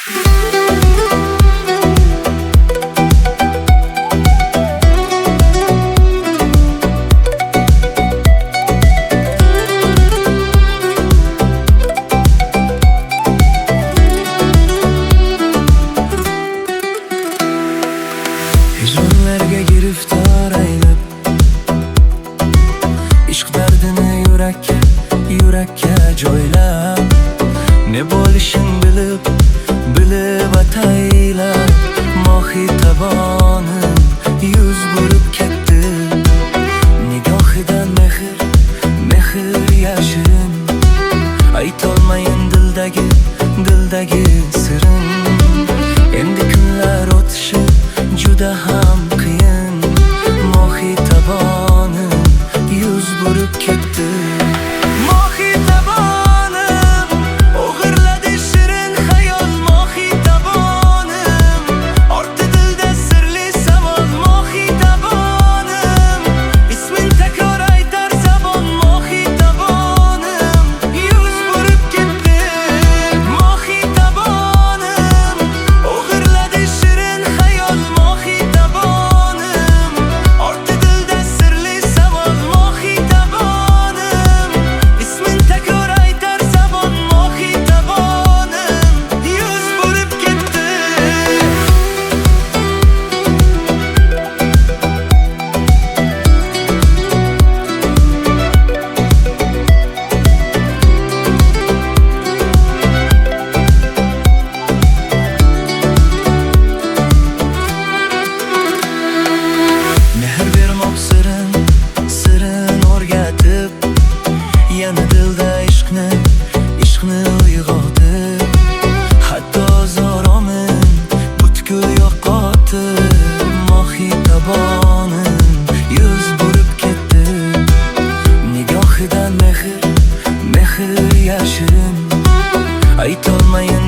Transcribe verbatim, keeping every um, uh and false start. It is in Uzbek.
Hijronlarga giriftor aylab, ishq dardini yurakka, yurakka joylab, ne bo'lishing bilib, bilib ataylab, mohiy tabonim yuz burib ketdi. Nigohidan mehr, mehr yashirin, aytolmayin dildagi, dildagi sirim. Endi kunlar o'tishi juda ham qiyin, mohiy tabonim yuz burib ketdi. Mohiy tabonim o'g'irladi shirin xayol, mohiy tabonim ortdi dilda sirli savol, mohiy tabonim ismin takror aytar zabon, mohiy tabonim yuz burib ketdi. Mohiy tabonim o'g'irladi shirin xayol, mohiy tabonim ortdi dilda sirli savol, mohiy tabonim ismin takror aytar zabon, mohiy tabonim yuz burib ketdi. Mehr bermoq sirin, sirin o'rgatib, yana dilda ishqni, ishqni uyg'otib, hatto zoromin butkul yo'qotib, mohiy tabonim yuz burib ketdi. Nigohidan mehr, mehr yashirin, aytolmayin